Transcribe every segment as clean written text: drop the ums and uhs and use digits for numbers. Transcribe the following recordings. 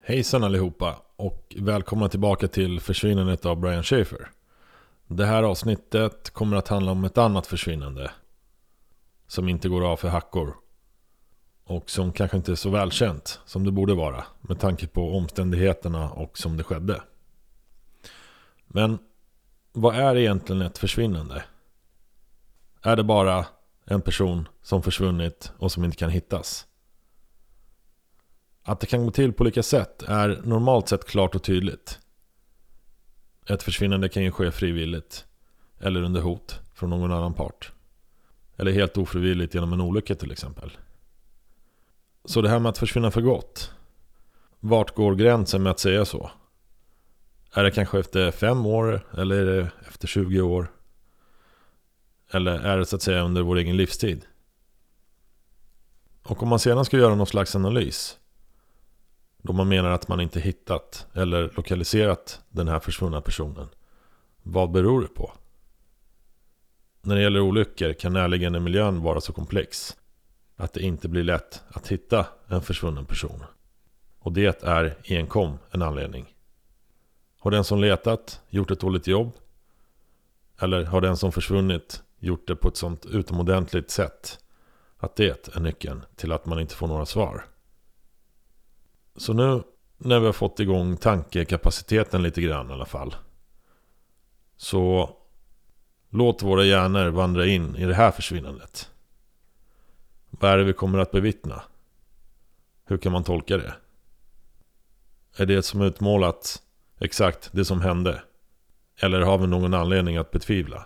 Hejsan allihopa och välkomna tillbaka till försvinnandet av Brian Schaefer. Det här avsnittet kommer att handla om ett annat försvinnande som inte går av för hackor och som kanske inte är så välkänt som det borde vara med tanke på omständigheterna och som det skedde. Men vad är egentligen ett försvinnande? Är det bara en person som försvunnit och som inte kan hittas? Att det kan gå till på olika sätt är normalt sett klart och tydligt. Ett försvinnande kan ju ske frivilligt eller under hot från någon annan part. Eller helt ofrivilligt genom en olycka till exempel. Så det här med att försvinna för gott. Vart går gränsen med att säga så? Är det kanske efter 5 år eller är det efter 20 år? Eller är det så att säga under vår egen livstid? Och om man sedan ska göra någon slags analys, då man menar att man inte hittat eller lokaliserat den här försvunna personen, vad beror det på? När det gäller olyckor kan närliggande miljön vara så komplex att det inte blir lätt att hitta en försvunnen person. Och det är enkom en anledning. Har den som letat gjort ett dåligt jobb? Eller har den som försvunnit gjort det på ett sånt utomordentligt sätt att det är nyckeln till att man inte får några svar? Så nu när vi har fått igång tankekapaciteten lite grann i alla fall, så låt våra hjärnor vandra in i det här försvinnandet. Vad är det vi kommer att bevittna? Hur kan man tolka det? Är det som utmålat exakt det som hände? Eller har vi någon anledning att betvivla?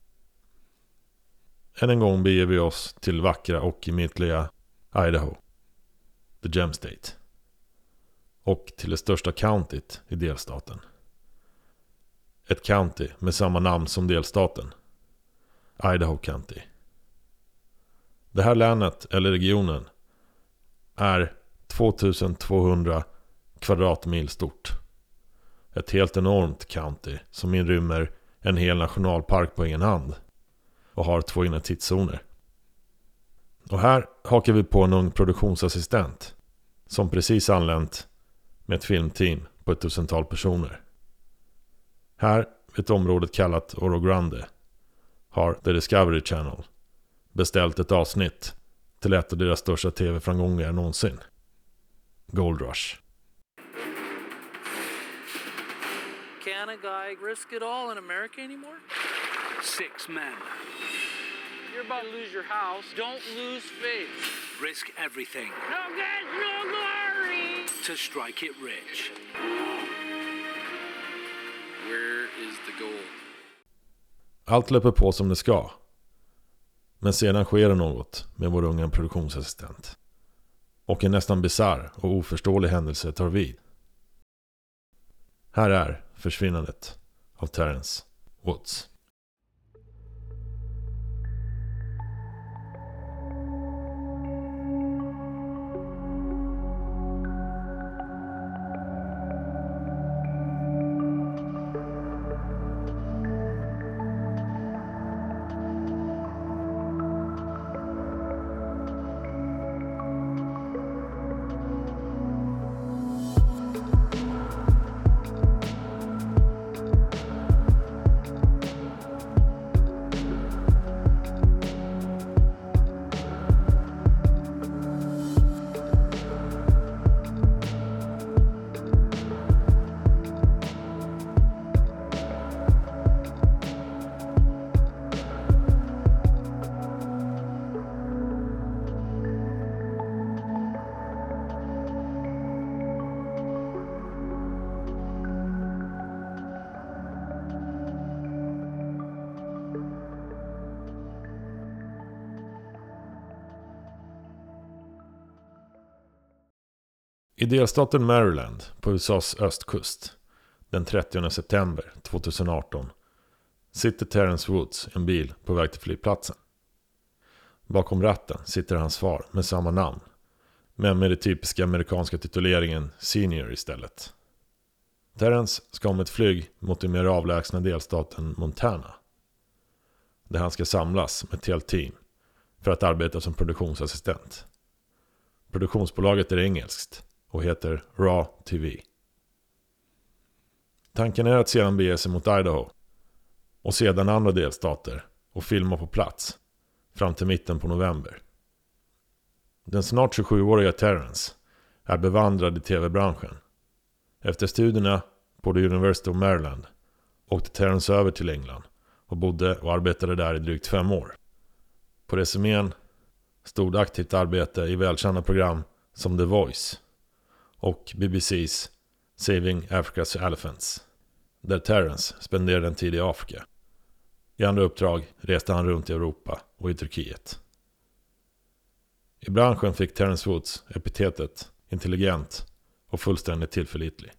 Än en gång beger vi oss till vackra och gemytliga Idaho, the Gem State, och till det största countyt i delstaten. Ett county med samma namn som delstaten, Idaho County. Det här länet eller regionen är 2200 kvadratmil stort. Ett helt enormt county som inrymmer en hel nationalpark på egen hand och har 2 egna tidszoner. Och här hakar vi på en ung produktionsassistent som precis anlänt med ett filmteam på 1000-tal personer. Här, ett område kallat Oro Grande, har The Discovery Channel beställt ett avsnitt till ett av deras största tv-framgångar någonsin, Gold Rush. Can a guy risk it all in America anymore? 6 men. You're about to lose your house. Don't lose faith. Risk everything No gas, no glory. to strike it rich. Where is the gold? Allt löper på som det ska. Men sedan sker det något med vår unga produktionsassistent. Och en nästan bizarr och oförståelig händelse tar vid. Här är försvinnandet av Terrence Woods. I delstaten Maryland på USAs östkust den 30 september 2018 sitter Terrence Woods i en bil på väg till flygplatsen. Bakom ratten sitter hans far med samma namn, men med den typiska amerikanska tituleringen Senior istället. Terrence ska om ett flyg mot den mer avlägsna delstaten Montana, där han ska samlas med ett helt team för att arbeta som produktionsassistent. Produktionsbolaget är engelskt, och heter Raw TV. Tanken är att sedan bege sig mot Idaho och sedan andra delstater och filma på plats fram till mitten på november. Den snart 27-åriga Terrence är bevandrad i tv-branschen. Efter studierna på The University of Maryland åkte Terrence över till England och bodde och arbetade där i drygt 5 år. På resumén stod aktivt arbete i välkända program som The Voice och BBC's Saving Africa's Elephants, där Terrence spenderade en tid i Afrika. I andra uppdrag reste han runt i Europa och i Turkiet. I branschen fick Terrence Woods epitetet intelligent och fullständigt tillförlitlig.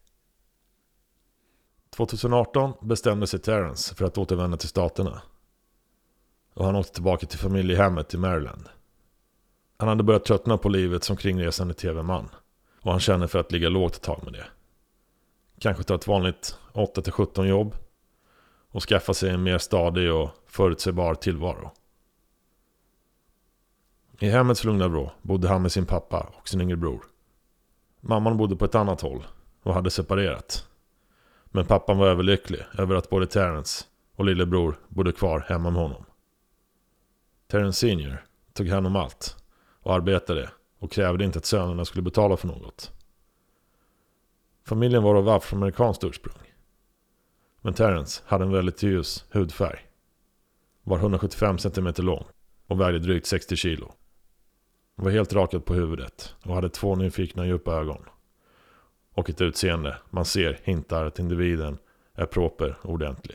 2018 bestämde sig Terrence för att återvända till staterna. Och han åkte tillbaka till familjehemmet i Maryland. Han hade börjat tröttna på livet som kringresande tv-man. Och han kände för att ligga lågt ett tag med det. Kanske ta ett vanligt 8-17 jobb. Och skaffa sig en mer stadig och förutsägbar tillvaro. I hemmets lugna vrå bodde han med sin pappa och sin yngre bror. Mamman bodde på ett annat håll och hade separerat. Men pappan var överlycklig över att både Terrence och lillebror bodde kvar hemma med honom. Terrence Senior tog hand om allt och arbetade och krävde inte att sönerna skulle betala för något. Familjen var av afroamerikanskt ursprung. Men Terrence hade en väldigt ljus hudfärg. Var 175 cm lång och vägde drygt 60 kilo. Han var helt rakad på huvudet och hade 2 nyfikna djupa ögon. Och ett utseende man ser hintar att individen är proper och ordentlig.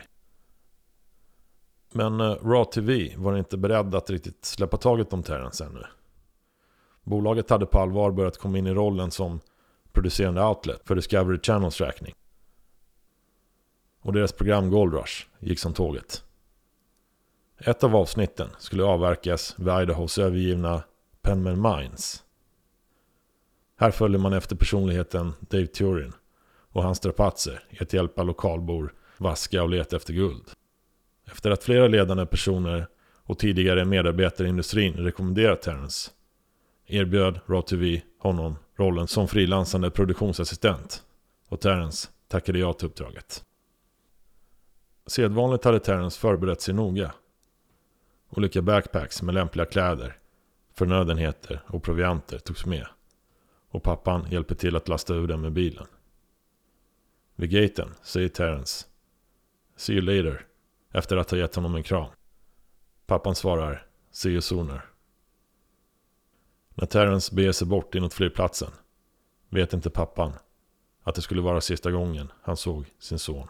Men Raw TV var inte beredd att riktigt släppa taget om Terrence ännu. Bolaget hade på allvar börjat komma in i rollen som producerande outlet för Discovery Channels räkning. Och deras program Gold Rush gick som tåget. Ett av avsnitten skulle avverkas vid Idahos övergivna Penman Mines. Här följer man efter personligheten Dave Turin och hans strapatser i att hjälpa lokalbor vaska och leta efter guld. Efter att flera ledande personer och tidigare medarbetare i industrin rekommenderat Terrence erbjöd Raw TV honom rollen som frilansande produktionsassistent och Terrence tackade ja till uppdraget. Sedvanligt hade Terrence förberett sig noga. Olika backpacks med lämpliga kläder, förnödenheter och provianter togs med och pappan hjälper till att lasta ur dem med bilen. Vid gaten säger Terrence "See you later" efter att ha gett honom en kram. Pappan svarar "See you sooner". När Terrence beger sig bort inåt flygplatsen vet inte pappan att det skulle vara sista gången han såg sin son.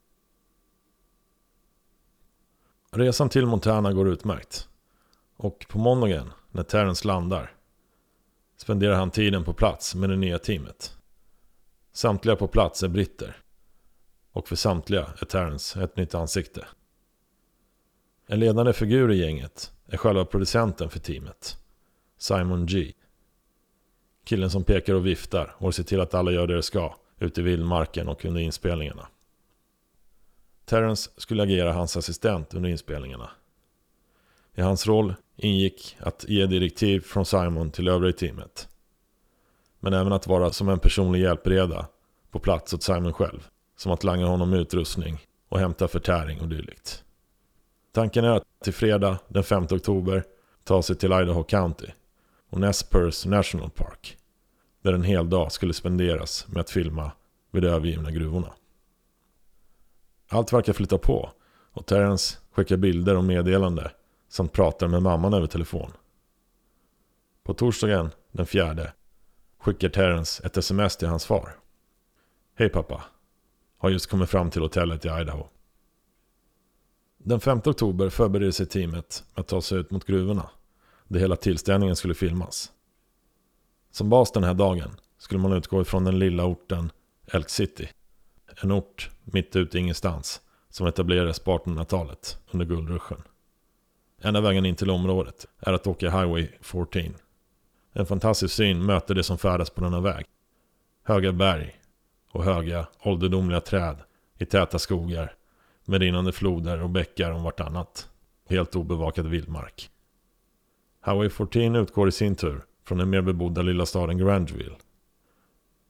Resan till Montana går utmärkt. Och på måndagen när Terrence landar spenderar han tiden på plats med det nya teamet. Samtliga på plats är britter. Och för samtliga är Terrence ett nytt ansikte. En ledande figur i gänget är själva producenten för teamet, Simon G. Killen som pekar och viftar och ser till att alla gör det de ska ute i vildmarken och under inspelningarna. Terrence skulle agera hans assistent under inspelningarna. I hans roll ingick att ge direktiv från Simon till övriga teamet. Men även att vara som en personlig hjälpreda på plats åt Simon själv. Som att langa honom utrustning och hämta förtäring och dylikt. Tanken är att till fredag den 5 oktober ta sig till Idaho County och Nez Perce National Park. Där en hel dag skulle spenderas med att filma vid de övergivna gruvorna. Allt verkar flytta på och Terrence skickar bilder och meddelande samt pratar med mamman över telefon. På torsdagen den 4 skickar Terrence ett sms till hans far. "Hej pappa, har just kommit fram till hotellet i Idaho." Den 5 oktober förbereder sig teamet att ta sig ut mot gruvorna där hela tillställningen skulle filmas. Som bas den här dagen skulle man utgå ifrån den lilla orten Elk City. En ort mitt ute ingenstans som etablerades på 1800-talet under guldruschen. Enda vägen in till området är att åka Highway 14. En fantastisk syn möter det som färdas på denna väg. Höga berg och höga ålderdomliga träd i täta skogar med rinnande floder och bäckar om vartannat. Helt obevakad vildmark. Highway 14 utgår i sin tur från den mer bebodda lilla staden Grangeville.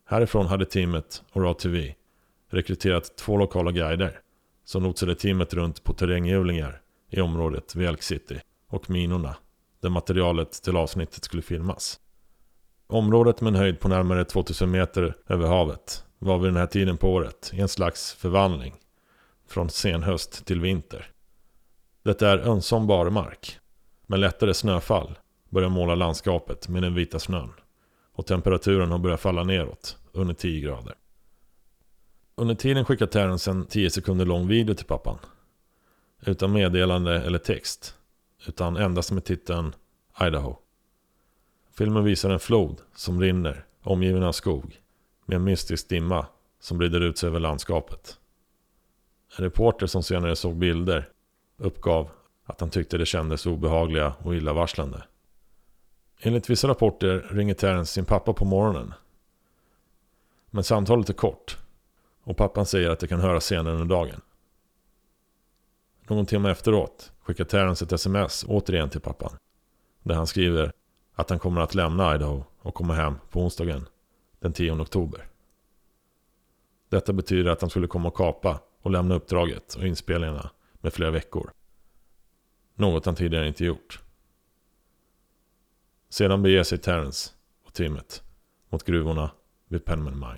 Härifrån hade teamet och Raw TV rekryterat 2 lokala guider som lotsade teamet runt på terränghjulingar i området vid Elk City och minorna där materialet till avsnittet skulle filmas. Området med en höjd på närmare 2000 meter över havet var vid den här tiden på året i en slags förvandling från senhöst till vinter. Det är ömsom barmark, men lättare snöfall börjar måla landskapet med den vita snön och temperaturen har börjat falla neråt under 10 grader. Under tiden skickar Terrence en 10 sekunder lång video till pappan. Utan meddelande eller text, utan endast med titeln Idaho. Filmen visar en flod som rinner, omgiven av skog, med en mystisk dimma som brider ut sig över landskapet. En reporter som senare såg bilder uppgav att han tyckte det kändes obehagliga och illavarslande. Enligt vissa rapporter ringer Terrence sin pappa på morgonen. Men samtalet är kort och pappan säger att det kan höras senare under dagen. Någon timme efteråt skickar Terrence ett sms återigen till pappan, där han skriver att han kommer att lämna Idaho och komma hem på onsdagen den 10 oktober. Detta betyder att han skulle komma och kapa och lämna uppdraget och inspelningarna med flera veckor. Något han tidigare inte gjort. Sedan beger sig Terrence och teamet mot gruvorna vid Penman Mine.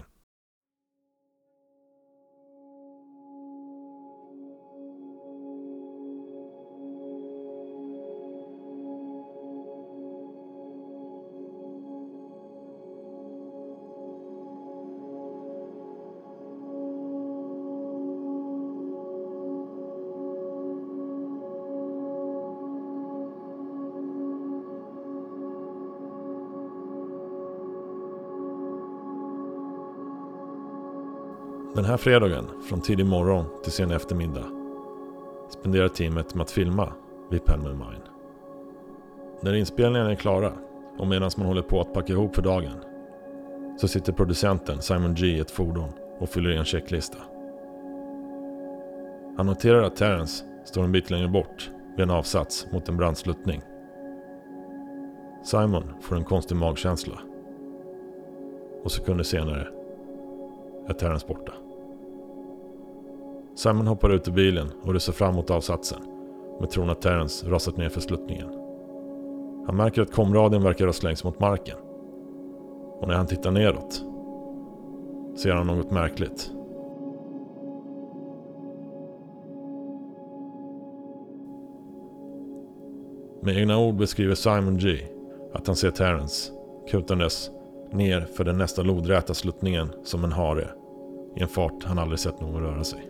Den här fredagen, från tidig morgon till sen eftermiddag, spenderar teamet med att filma vid Penman Mine. När inspelningarna är klara och medan man håller på att packa ihop för dagen, så sitter producenten Simon G i ett fordon och fyller i en checklista. Han noterar att Terrence står en bit längre bort vid en avsats mot en brandsluttning. Simon får en konstig magkänsla. Och sekunder senare är Terrence borta. Simon hoppar ut ur bilen och rusar fram mot avsatsen med tron att Terrence rasat ner för sluttningen. Han märker att komradien verkar ha slängts mot marken. Och när han tittar neråt ser han något märkligt. Med egna ord beskriver Simon G att han ser Terrence kutandes ner för den nästa lodräta sluttningen som en hare i en fart han aldrig sett någon röra sig.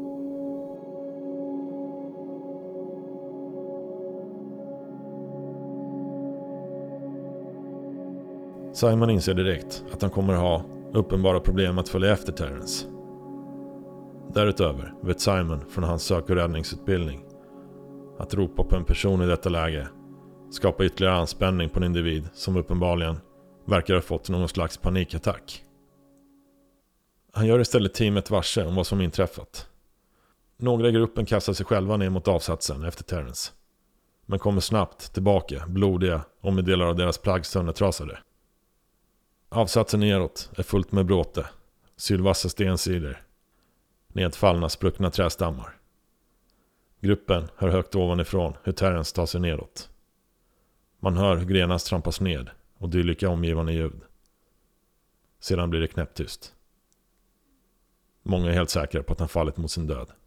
Simon inser direkt att han kommer ha uppenbara problem att följa efter Terrence. Därutöver vet Simon från hans sök- och räddningsutbildning att ropa på en person i detta läge skapar ytterligare anspänning på en individ som uppenbarligen verkar ha fått någon slags panikattack. Han gör istället teamet varse om vad som inträffat. Några i gruppen kastar sig själva ner mot avsatsen efter Terrence, men kommer snabbt tillbaka blodiga och med delar av deras plagg söndertrasade. Avsatsen neråt är fullt med bråte, sylvassa stensidor, nedfallna spruckna trästammar. Gruppen hör högt ovanifrån hur Terrence tar sig neråt. Man hör hur grenar trampas ned och dylika omgivande ljud. Sedan blir det knäpptyst. Många är helt säkra på att han fallit mot sin död.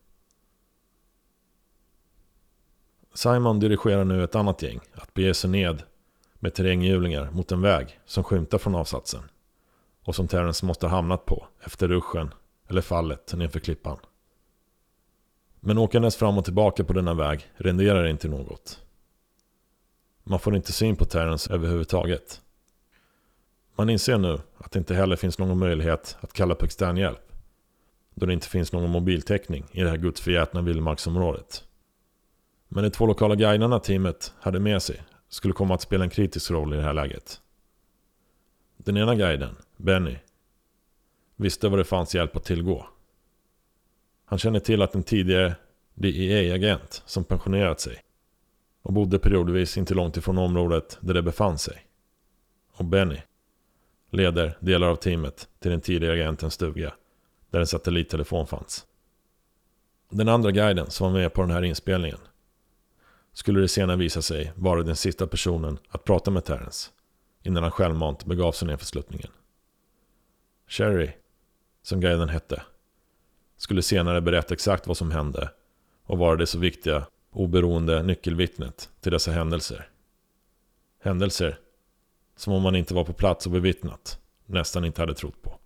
Simon dirigerar nu ett annat gäng att bege sig ned med terränghjulingar mot en väg som skymtar från avsatsen och som Terrence måste ha hamnat på efter ruschen eller fallet nedför klippan. Men åkandes fram och tillbaka på denna väg renderar inte något. Man får inte syn på Terrence överhuvudtaget. Man inser nu att det inte heller finns någon möjlighet att kalla på extern hjälp, då det inte finns någon mobiltäckning i det här gudsförgätna vildmarksområdet. Men de 2 lokala guiderna teamet hade med sig skulle komma att spela en kritisk roll i det här läget. Den ena guiden, Benny, visste vad det fanns hjälp att tillgå. Han kände till att en tidigare DEA-agent som pensionerat sig och bodde periodvis inte långt ifrån området där det befann sig. Och Benny leder delar av teamet till den tidigare agentens stuga där en satellittelefon fanns. Den andra guiden som var med på den här inspelningen skulle det senare visa sig vara den sista personen att prata med Terrence innan han självmant begav sig ner för sluttningen. Sherry, som guiden hette, skulle senare berätta exakt vad som hände och vara det så viktiga oberoende nyckelvittnet till dessa händelser. Händelser som om man inte var på plats och bevittnat nästan inte hade trott på.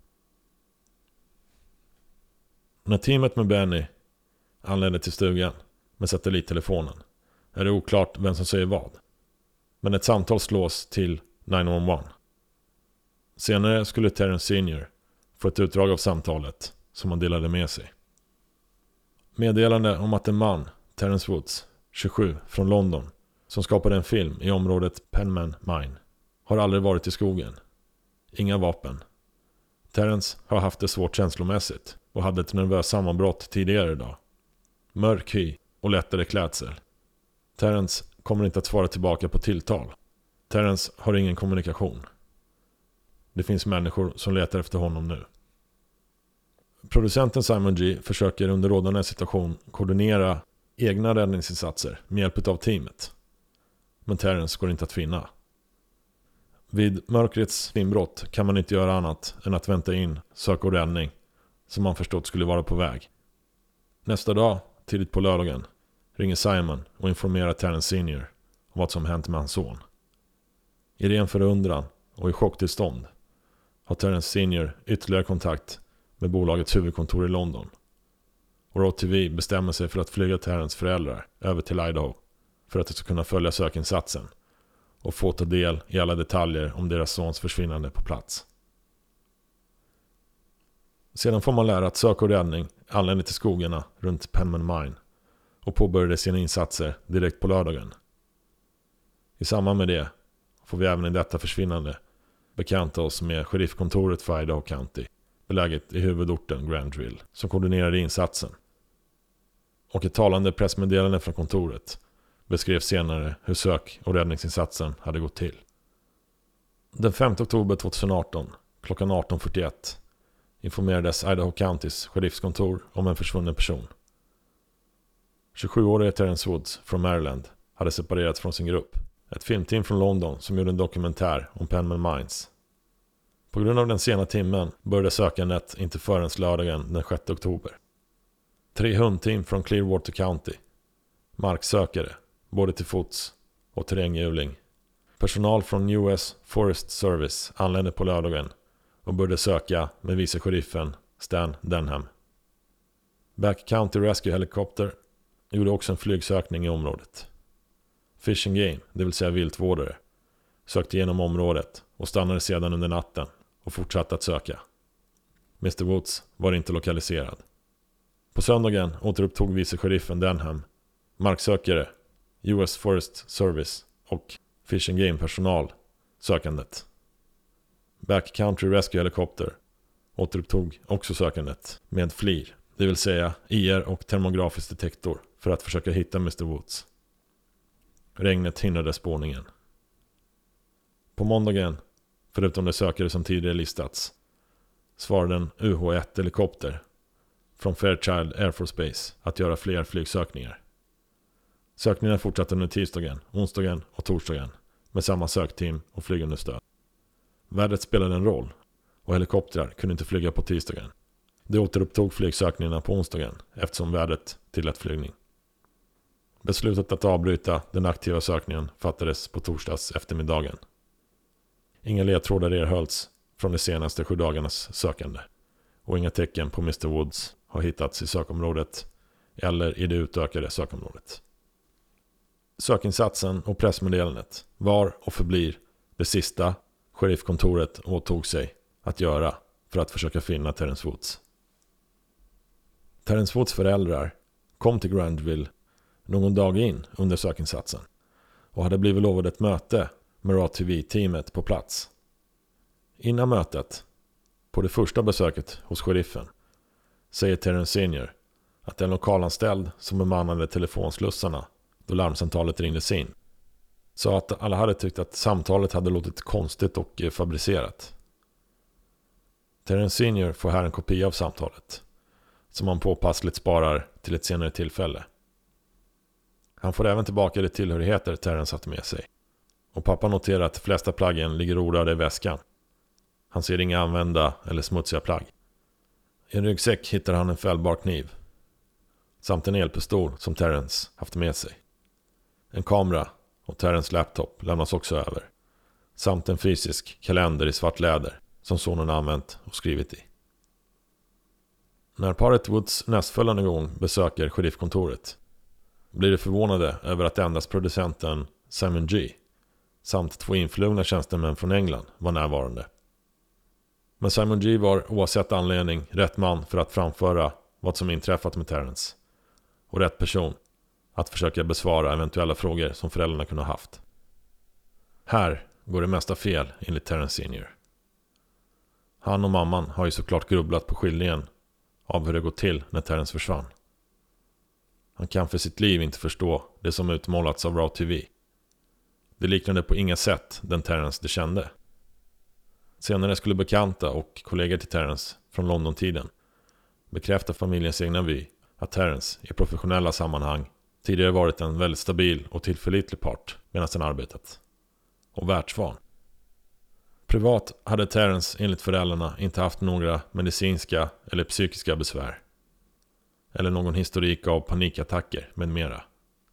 När teamet med Benny anlände till stugan med satellittelefonen är det oklart vem som säger vad. Men ett samtal slås till 911. Senare skulle Terrence Senior få ett utdrag av samtalet som han delade med sig. Meddelande om att en man, Terrence Woods, 27, från London, som skapade en film i området Penman Mine, har aldrig varit i skogen. Inga vapen. Terrence har haft det svårt känslomässigt och hade ett nervöst sammanbrott tidigare idag. Mörk hy och lättare klädsel. Terrence kommer inte att svara tillbaka på tilltal. Terrence har ingen kommunikation. Det finns människor som letar efter honom nu. Producenten Simon G försöker under rådande situation koordinera egna räddningsinsatser med hjälp av teamet. Men Terrence går inte att finna. Vid mörkrets inbrott kan man inte göra annat än att vänta in sök och räddning som man förstått skulle vara på väg. Nästa dag, tidigt på lördagen, ringer Simon och informerar Terrence Senior om vad som hänt med hans son. I ren förundran och i chocktillstånd har Terrence Senior ytterligare kontakt med bolagets huvudkontor i London. Och Raw TV bestämmer sig för att flyga Terrence föräldrar över till Idaho för att de ska kunna följa sökinsatsen och få ta del i alla detaljer om deras sons försvinnande på plats. Sedan får man lära att sök och räddning anländer till skogarna runt Penman Mine och påbörjade sina insatser direkt på lördagen. I samband med det får vi även i detta försvinnande bekanta oss med sheriffkontoret för Idaho County, beläget i huvudorten Grandville, som koordinerade insatsen. Och ett talande pressmeddelande från kontoret beskrev senare hur sök- och räddningsinsatsen hade gått till. Den 5 oktober 2018, klockan 18:41, informerades Idaho Countys sheriffskontor om en försvunnen person. 27-årige Terrence Woods från Maryland hade separerats från sin grupp. Ett filmteam från London som gjorde en dokumentär om Penman Mines. På grund av den sena timmen började sökandet inte förrän lördagen den 6 oktober. 3 hundteam från Clearwater County. Marksökare, både till fots och terränghjuling. Personal från US Forest Service anlände på lördagen och började söka med vice sheriffen Stan Denham. Back County Rescue Helicopter gjorde också en flygsökning i området. Fish and Game, det vill säga viltvårdare, sökte igenom området och stannade sedan under natten och fortsatte att söka. Mr. Woods var inte lokaliserad. På söndagen återupptog vice sheriffen Denham, marksökare, US Forest Service och Fish and Game personal sökandet. Back Country Rescue Helicopter återupptog också sökandet med FLIR, det vill säga IR och termografisk detektor, för att försöka hitta Mr. Woods. Regnet hindrade spårningen. På måndagen, förutom de sökare som tidigare listats, svarade en UH-1-helikopter från Fairchild Air Force Base att göra fler flygsökningar. Sökningarna fortsatte under tisdagen, onsdagen och torsdagen med samma sökteam och flygunderstöd. Vädret spelade en roll och helikoptrar kunde inte flyga på tisdagen. Det återupptog flygsökningarna på onsdagen eftersom vädret tillät flygning. Beslutet att avbryta den aktiva sökningen fattades på torsdags eftermiddagen. Inga ledtrådar erhölls från de senaste 7 dagarnas sökande och inga tecken på Mr. Woods har hittats i sökområdet eller i det utökade sökområdet. Sökinsatsen och pressmeddelandet var och förblir det sista sheriffkontoret åtog sig att göra för att försöka finna Terrence Woods. Terrence Woods föräldrar kom till Grandville någon dag in under sökinsatsen och hade blivit lovad ett möte med Raw TV-teamet på plats. Innan mötet, på det första besöket hos sheriffen, säger Terrence Senior att en lokalanställd som bemannade telefonslussarna då larmsamtalet ringdes in sa att alla hade tyckt att samtalet hade låtit konstigt och fabricerat. Terrence Senior får här en kopia av samtalet, som han påpassligt sparar till ett senare tillfälle. Han får även tillbaka de tillhörigheter Terrence haft med sig. Och pappa noterar att de flesta plaggen ligger orörda i väskan. Han ser inga använda eller smutsiga plagg. I en ryggsäck hittar han en fällbar kniv samt en elpistol som Terrence haft med sig. En kamera och Terrence laptop lämnas också över, samt en fysisk kalender i svart läder som sonen använt och skrivit i. När paret Woods nästföljande gång besöker sheriffkontoret blir de förvånade över att endast producenten Simon G samt 2 influgna tjänstemän från England var närvarande. Men Simon G var oavsett anledning rätt man för att framföra vad som inträffat med Terrence, och rätt person att försöka besvara eventuella frågor som föräldrarna kunde ha haft. Här går det mesta fel enligt Terrence Senior. Han och mamman har ju såklart grubblat på skildringen av hur det gått till när Terrence försvann. Han kan för sitt liv inte förstå det som utmålats av Raw TV. Det liknade på inga sätt den Terrence de kände. Senare skulle bekanta och kollegor till Terrence från London-tiden bekräfta familjens egna vy att Terrence i professionella sammanhang tidigare varit en väldigt stabil och tillförlitlig part medan han arbetat. Och världsvan. Privat hade Terrence enligt föräldrarna inte haft några medicinska eller psykiska besvär. Eller någon historik av panikattacker med mera.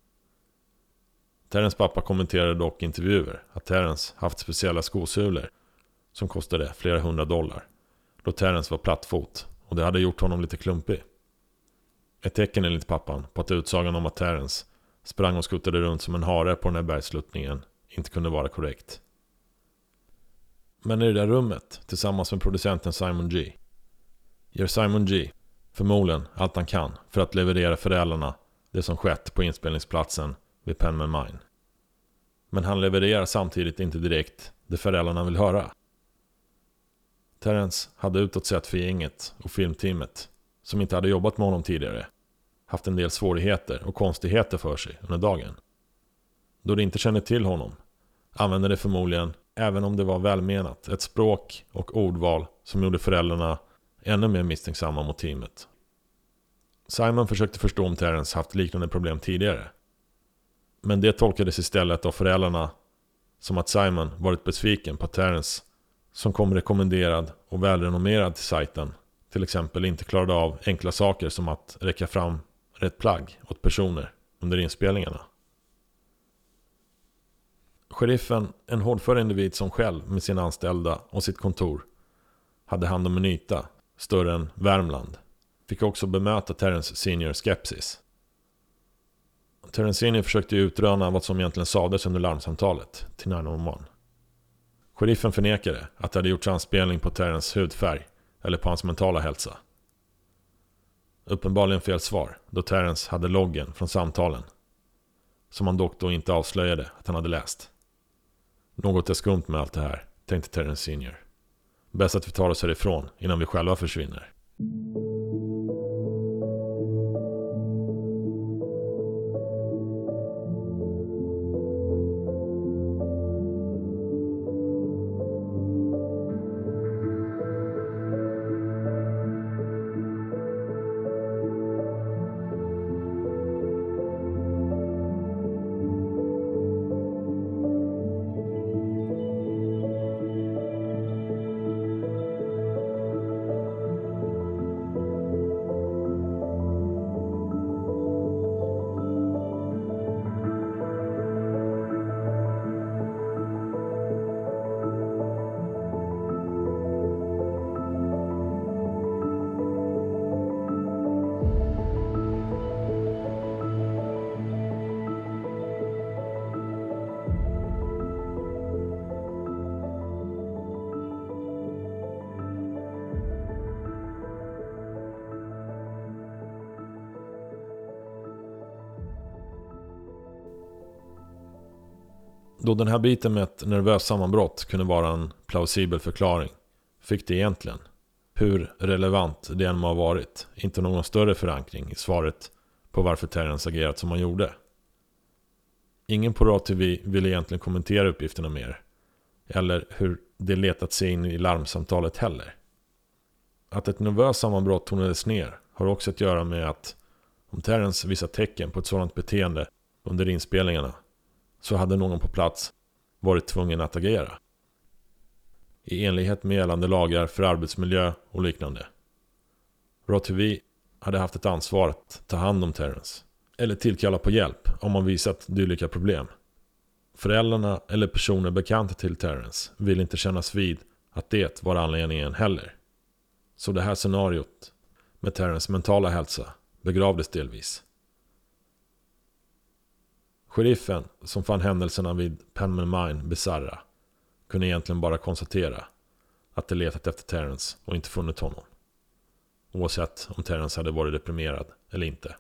Terrence pappa kommenterade dock i intervjuer att Terrence haft speciella skosulor som kostade flera $100, då Terrence var plattfot och det hade gjort honom lite klumpig. Ett tecken enligt pappan på att utsagan om att Terrence sprang och skuttade runt som en hare på den här bergsluttningen inte kunde vara korrekt. Men i det där rummet tillsammans med producenten Simon G gör Simon G förmodligen allt han kan för att leverera föräldrarna det som skett på inspelningsplatsen vid Penman Mine. Men han levererar samtidigt inte direkt det föräldrarna vill höra. Terrence hade utåt sett för gänget och filmteamet, som inte hade jobbat med honom tidigare, haft en del svårigheter och konstigheter för sig under dagen. Då de inte kände till honom använde det förmodligen, även om det var välmenat, ett språk och ordval som gjorde föräldrarna ännu mer misstänksamma mot teamet. Simon försökte förstå om Terrence haft liknande problem tidigare. Men det tolkades istället av föräldrarna som att Simon varit besviken på Terrence, som kom rekommenderad och välrenommerad till sajten, till exempel inte klarade av enkla saker som att räcka fram rätt plagg åt personer under inspelningarna. Sheriffen, en hårdför individ som själv med sina anställda och sitt kontor hade hand om en yta större än Värmland, fick också bemöta Terrence Senior skepsis. Terrence Senior försökte utröna vad som egentligen sades under larmsamtalet till 911. Sheriffen förnekade att det hade gjorts anspelning på Terrence hudfärg eller på hans mentala hälsa. Uppenbarligen fel svar, då Terrence hade loggen från samtalen, som han dock då inte avslöjade att han hade läst. Något är skumt med allt det här, tänkte Terrence Senior. Bäst att vi tar oss härifrån innan vi själva försvinner. Då den här biten med ett nervöst sammanbrott kunde vara en plausibel förklaring, fick det egentligen, hur relevant det än må ha varit, inte någon större förankring i svaret på varför Terrence agerat som han gjorde. Ingen på Raw TV ville egentligen kommentera uppgifterna mer, eller hur det letat sig in i larmsamtalet heller. Att ett nervöst sammanbrott tonades ner har också att göra med att om Terrence visar tecken på ett sådant beteende under inspelningarna så hade någon på plats varit tvungen att agera. I enlighet med gällande lagar för arbetsmiljö och liknande. Raw TV hade haft ett ansvar att ta hand om Terrence eller tillkalla på hjälp om man visat dylika problem. Föräldrarna eller personer bekanta till Terrence vill inte kännas vid att det var anledningen heller. Så det här scenariot med Terrence mentala hälsa begravdes delvis. Sheriffen som fann händelserna vid Penman Mine bizarra kunde egentligen bara konstatera att de letat efter Terrence och inte funnit honom. Oavsett om Terrence hade varit deprimerad eller inte.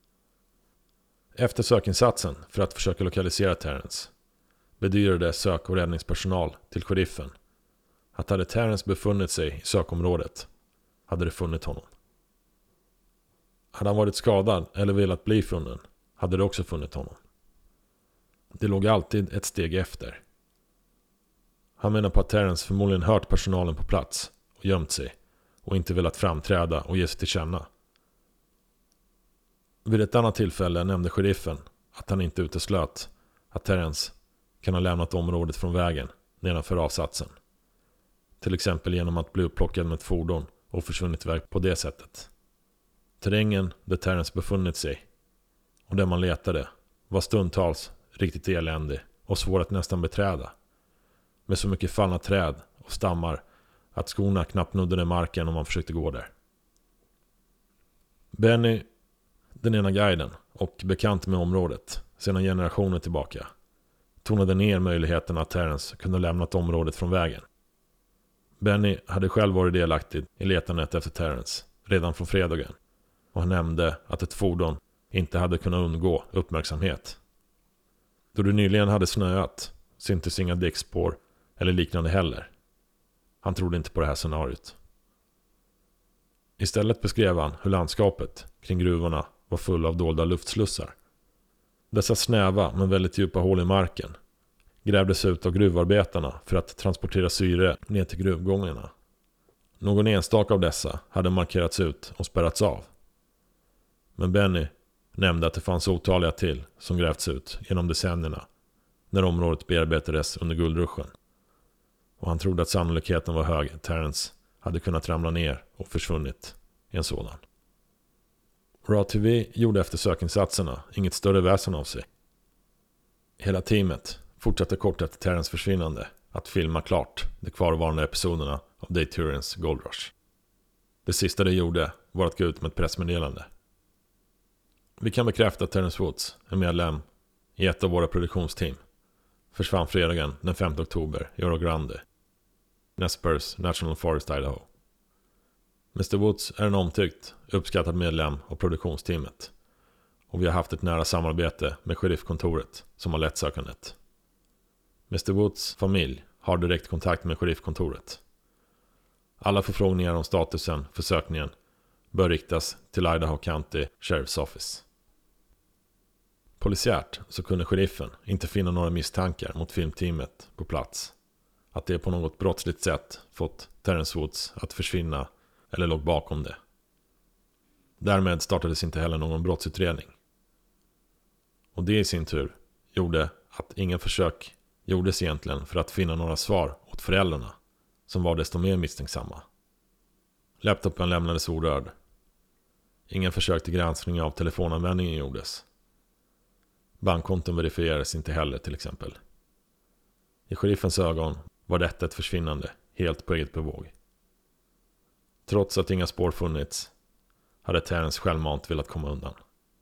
Efter sökinsatsen för att försöka lokalisera Terrence bedyrade sök- och räddningspersonal till sheriffen att hade Terrence befunnit sig i sökområdet hade de funnit honom. Hade han varit skadad eller velat bli funnen hade de också funnit honom. Det låg alltid ett steg efter. Han menar på att Terrence förmodligen hört personalen på plats och gömt sig och inte velat framträda och ge sig till känna. Vid ett annat tillfälle nämnde sheriffen att han inte uteslöt att Terrence kan ha lämnat området från vägen nedanför avsatsen. Till exempel genom att bli upplockad med ett fordon och försvunnit iväg på det sättet. Terrängen där Terrence befunnit sig och där man letade var stundtals riktigt eländig och svår att nästan beträda. Med så mycket fallna träd och stammar att skorna knappt nuddade marken om man försökte gå där. Benny, den ena guiden och bekant med området sedan generationer tillbaka, tonade ner möjligheten att Terrence kunde lämnat området från vägen. Benny hade själv varit delaktig i letandet efter Terrence redan från fredagen och han nämnde att ett fordon inte hade kunnat undgå uppmärksamhet. Då det nyligen hade snöat syntes inga däckspår eller liknande heller. Han trodde inte på det här scenariot. Istället beskrev han hur landskapet kring gruvorna var full av dolda luftslussar. Dessa snäva men väldigt djupa hål i marken grävdes ut av gruvarbetarna för att transportera syre ner till gruvgångarna. Någon enstaka av dessa hade markerats ut och spärrats av. Men Benny nämnde att det fanns otaliga till som grävts ut genom decennierna när området bearbetades under guldruschen. Och han trodde att sannolikheten var hög att Terrence hade kunnat ramla ner och försvunnit i en sådan. Raw TV gjorde efter sökinsatserna inget större väsen av sig. Hela teamet fortsatte kort efter Terrence försvinnande att filma klart de kvarvarande episoderna av Dayturians Gold Rush. Det sista de gjorde var att gå ut med ett pressmeddelande. Vi kan bekräfta att Terrence Woods är medlem i ett av våra produktionsteam. Försvann fredagen den 5 oktober i Oro Grande, Nespers National Forest, Idaho. Mr. Woods är en omtyckt, uppskattad medlem av produktionsteamet och vi har haft ett nära samarbete med sheriffkontoret som har lett sökandet. Mr. Woods familj har direkt kontakt med sheriffkontoret. Alla förfrågningar om statusen för sökningen bör riktas till Idaho County Sheriff's Office. Polisiärt så kunde sheriffen inte finna några misstankar mot filmteamet på plats. Att det på något brottsligt sätt fått Terrence Woods att försvinna eller låg bakom det. Därmed startades inte heller någon brottsutredning. Och det i sin tur gjorde att ingen försök gjordes egentligen för att finna några svar åt föräldrarna som var desto mer misstänksamma. Laptopen lämnades orörd. Ingen försök till granskning av telefonanvändningen gjordes. Bankkonton verifierades inte heller till exempel. I sheriffens ögon var detta ett försvinnande helt på eget bevåg. Trots att inga spår funnits hade Terrence självmant velat komma undan.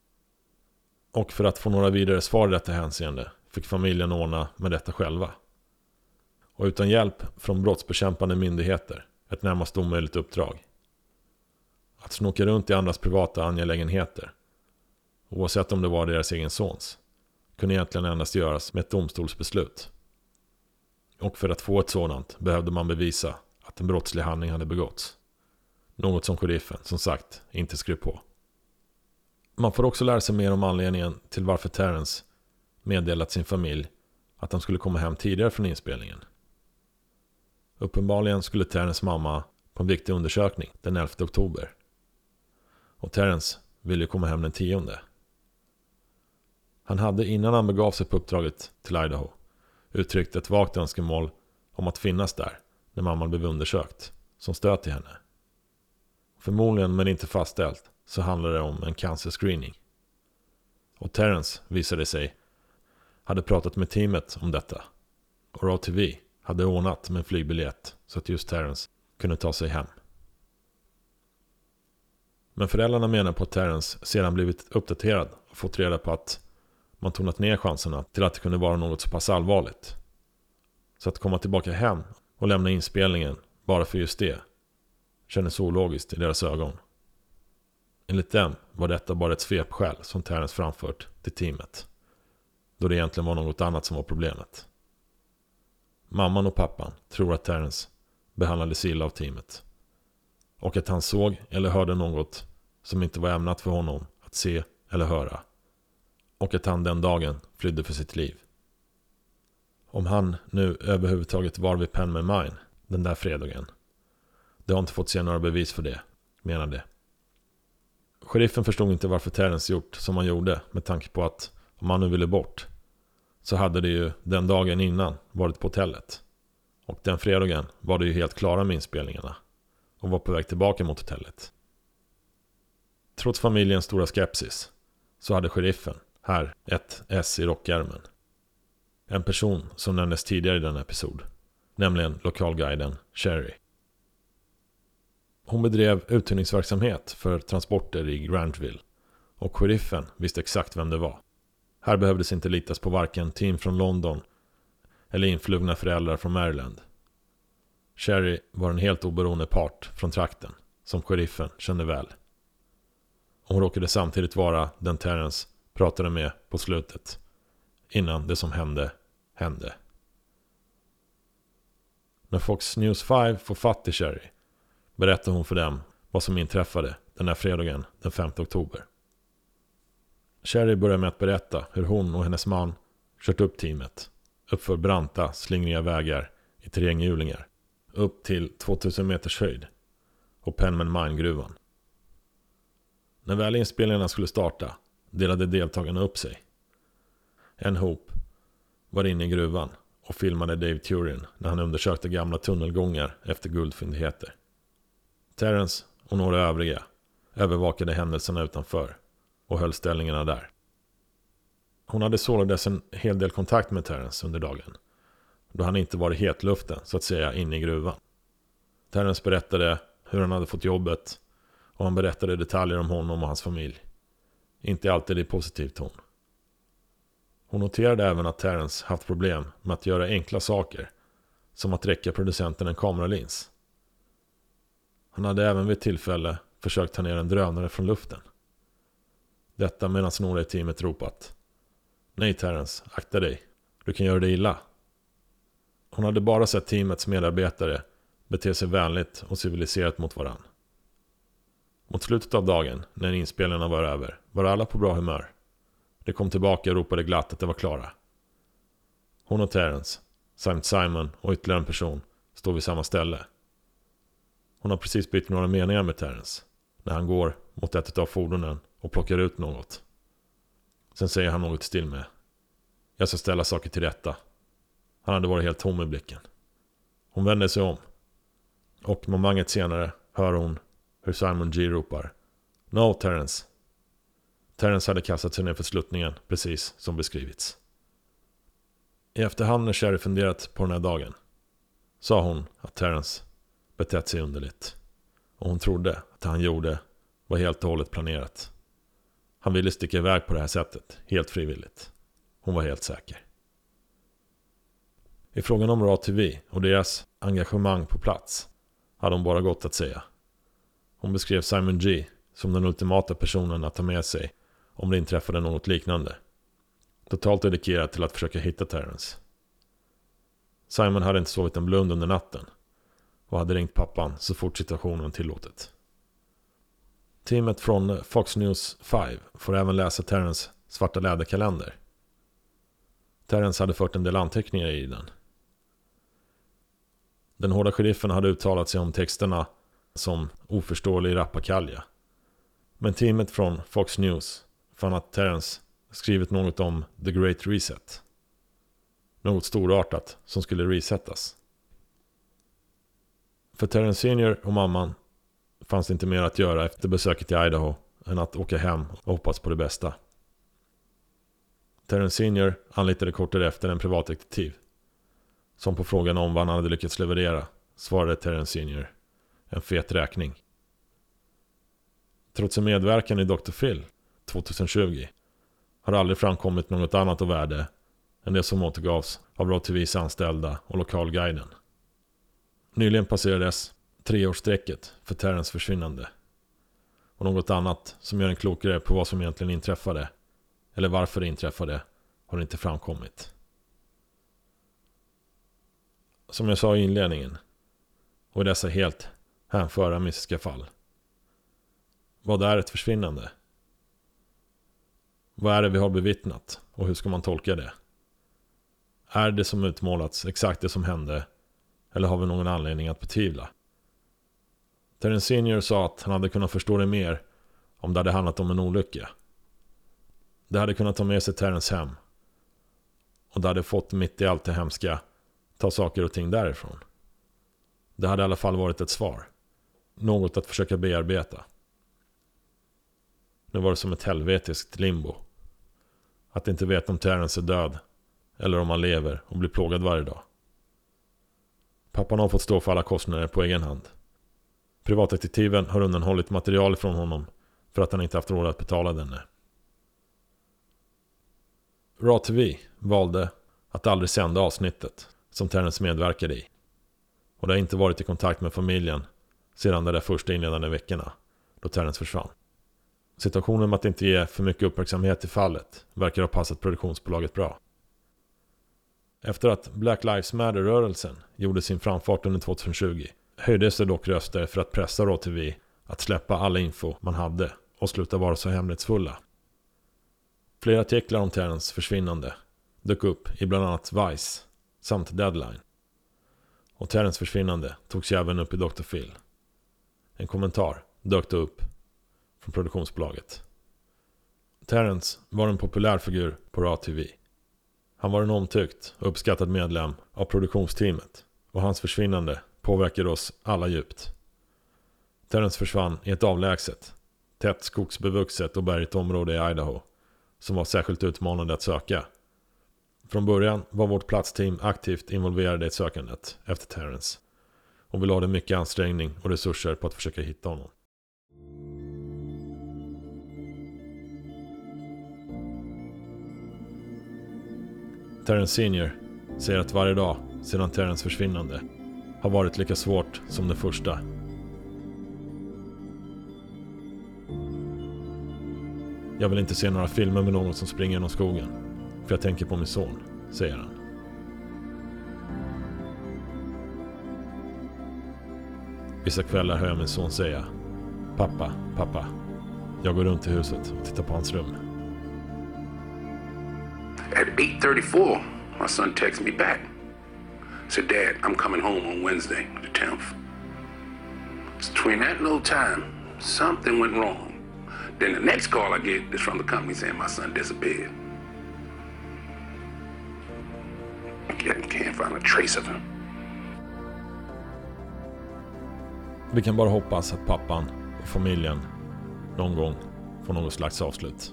Och för att få några vidare svar i detta hänseende fick familjen ordna med detta själva. Och utan hjälp från brottsbekämpande myndigheter ett närmast omöjligt uppdrag. Att snoka runt i andras privata angelägenheter, oavsett om det var deras egen sons, kunde egentligen endast göras med ett domstolsbeslut. Och för att få ett sådant behövde man bevisa att en brottslig handling hade begåtts. Något som sheriffen, som sagt, inte skrev på. Man får också lära sig mer om anledningen till varför Terrence meddelat sin familj att han skulle komma hem tidigare från inspelningen. Uppenbarligen skulle Terrence mamma på en viktig undersökning den 11 oktober. Och Terence ville komma hem den 10. Han hade innan han begav sig på uppdraget till Idaho uttryckt ett vagt önskemål om att finnas där när mamman blev undersökt som stöd till henne. Förmodligen, men inte fastställt, så handlade det om en cancerscreening. Och Terence, visade sig, hade pratat med teamet om detta. Och Raw TV hade ordnat med en flygbiljett så att just Terence kunde ta sig hem. Men föräldrarna menar på att Terence sedan blivit uppdaterad och fått reda på att man tonat ner chanserna till att det kunde vara något så pass allvarligt. Så att komma tillbaka hem och lämna inspelningen bara för just det kändes ologiskt i deras ögon. Enligt dem var detta bara ett svepskäl som Terence framfört till teamet, då det egentligen var något annat som var problemet. Mamman och pappan tror att Terence behandlades illa av teamet och att han såg eller hörde något som inte var ämnat för honom att se eller höra, och att han den dagen flydde för sitt liv. Om han nu överhuvudtaget var vid Penman Mine den där fredagen, det har inte fått se några bevis för det, menade. Sheriffen förstod inte varför Terence gjort som han gjorde, med tanke på att om han nu ville bort så hade det ju den dagen innan varit på hotellet. Och den fredagen var det ju helt klara med inspelningarna och var på väg tillbaka mot hotellet. Trots familjens stora skepsis så hade sheriffen här ett S i rockärmen. En person som nämndes tidigare i den episod, nämligen lokalguiden Sherry. Hon bedrev uthyrningsverksamhet för transporter i Grangeville och sheriffen visste exakt vem det var. Här behövdes inte litas på varken team från London eller influgna föräldrar från Maryland. Sherry var en helt oberoende part från trakten som sheriffen kände väl. Hon råkade samtidigt vara den Terence pratade med på slutet innan det som hände. När Fox News 5 får fatt i Sherry berättar hon för dem vad som inträffade den här fredagen den 5 oktober. Sherry börjar med att berätta hur hon och hennes man kört upp teamet uppför branta, slingriga vägar i terränghjulingar upp till 2000 meters höjd och Penman Mine-gruvan. När väl inspelningarna skulle starta delade deltagarna upp sig. En hop var inne i gruvan och filmade Dave Turin när han undersökte gamla tunnelgångar efter guldfyndigheter. Terence och några övriga övervakade händelserna utanför och höll ställningarna där. Hon hade således en hel del kontakt med Terence under dagen, då han inte var i hetluften så att säga inne i gruvan. Terence berättade hur han hade fått jobbet och han berättade detaljer om honom och hans familj. Inte alltid i positiv ton. Hon noterade även att Terence haft problem med att göra enkla saker, som att räcka producenten en kameralins. Han hade även vid tillfälle försökt ta ner en drönare från luften. Detta medan några i teamet ropat: "Nej Terence, akta dig, du kan göra dig illa." Hon hade bara sett teamets medarbetare bete sig vänligt och civiliserat mot varann. Mot slutet av dagen, när inspelningarna var över, var alla på bra humör. De kom tillbaka och ropade glatt att det var klara. Hon och Terence, samt Simon och ytterligare en person, stod vid samma ställe. Hon har precis bytt några meningar med Terence när han går mot ett av fordonen och plockar ut något. Sen säger han något still med: "Jag ska ställa saker till rätta." Han hade varit helt tom i blicken. Hon vände sig om och momentet senare hör hon hur Simon G ropar: "No Terence." Terence hade kastat sig ner för sluttningen precis som beskrivits. I efterhand när Sherry funderat på den här dagen sa hon att Terence betett sig underligt, och hon trodde att han gjorde var helt och hållet planerat. Han ville sticka iväg på det här sättet, helt frivilligt. Hon var helt säker. I frågan om Raw TV och deras engagemang på plats hade hon bara gott att säga. Hon beskrev Simon G som den ultimata personen att ta med sig om det inträffade något liknande. Totalt dedikerad till att försöka hitta Terence. Simon hade inte sovit en blund under natten och hade ringt pappan så fort situationen tillåtet. Teamet från Fox News 5 får även läsa Terence svarta läderkalender. Terence hade fört en del anteckningar i den. Den hårda sheriffen hade uttalat sig om texterna som oförståelig rappakalja. Men teamet från Fox News fann att Terence skrivit något om The Great Reset. Något storartat som skulle resetas. För Terence Senior och mamman fanns det inte mer att göra efter besöket i Idaho än att åka hem och hoppas på det bästa. Terence Senior anlitade kort därefter en privatdetektiv som på frågan om vad han hade lyckats leverera svarade Terence Senior en fet räkning. Trots en medverkan i Dr. Phil 2020 har det aldrig framkommit något annat av värde än det som återgavs av Raw TV:s anställda och lokalguiden. Nyligen passerades 3-årsstrecket för Terence försvinnande. Och något annat som gör en klokare på vad som egentligen inträffade eller varför det inträffade har inte framkommit. Som jag sa i inledningen och i dessa helt hänföra mystiska fall. Vad är ett försvinnande? Vad är det vi har bevittnat och hur ska man tolka det? Är det som utmålats exakt det som hände eller har vi någon anledning att betvivla? Terence Senior sa att han hade kunnat förstå det mer om det hade handlat om en olycka. Det hade kunnat ta med sig Terence hem och det hade fått mitt i allt det hemska ta saker och ting därifrån. Det hade i alla fall varit ett svar. Något att försöka bearbeta. Nu var det som ett helvetiskt limbo. Att inte veta om Terence är död eller om han lever och blir plågad varje dag. Pappan har fått stå för alla kostnader på egen hand. Privatdetektiven har undanhållit material från honom för att han inte haft råd att betala denne. Raw TV valde att aldrig sända avsnittet som Terence medverkade i. Och det har inte varit i kontakt med familjen sedan de där första inledande veckorna då Terence försvann. Situationen med att inte ge för mycket uppmärksamhet i fallet verkar ha passat produktionsbolaget bra. Efter att Black Lives Matter-rörelsen gjorde sin framfart under 2020 höjdes det dock röster för att pressa Raw TV att släppa alla info man hade och sluta vara så hemlighetsfulla. Flera artiklar om Terence försvinnande dök upp i bland annat Vice samt Deadline. Och Terence försvinnande togs även upp i Dr. Phil. En kommentar dök upp från produktionsbolaget. Terence var en populär figur på Raw TV. Han var en omtyckt och uppskattad medlem av produktionsteamet och hans försvinnande påverkade oss alla djupt. Terence försvann i ett avlägset, tätt skogsbevuxet och bergigt område i Idaho som var särskilt utmanande att söka. Från början var vårt platsteam aktivt involverade i sökandet efter Terence och vi lade mycket ansträngning och resurser på att försöka hitta honom. Terence Senior säger att varje dag sedan Terence försvinnande har varit lika svårt som det första. Jag vill inte se några filmer med någon som springer genom skogen, för jag tänker på min son, säger han. Vissa kvällar hör jag min son säga: Pappa, pappa. Jag går runt i huset och tittar på hans rum. At 8:34, my son texted me back. Said, Dad, I'm coming home on Wednesday, the 10th. So between that little time, something went wrong. Then the next call I get is from the company saying my son disappeared. I can't find a trace of him. Vi kan bara hoppas att pappan och familjen någon gång får något slags avslut.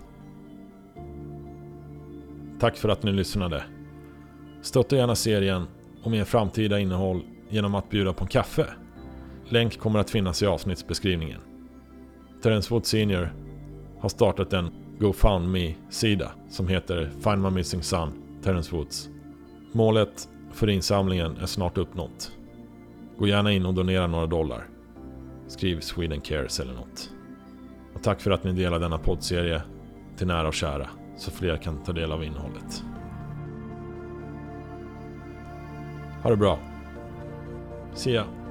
Tack för att ni lyssnade. Stötta gärna serien och mer framtida innehåll genom att bjuda på en kaffe. Länk kommer att finnas i avsnittsbeskrivningen. Terence Woods Senior har startat en GoFundMe-sida som heter Find My Missing Son, Terence Woods. Målet för insamlingen är snart uppnått. Gå gärna in och donera några $. Skriv Sweden Cares eller något. Och tack för att ni delar denna poddserie till nära och kära så fler kan ta del av innehållet. Ha det bra. See ya.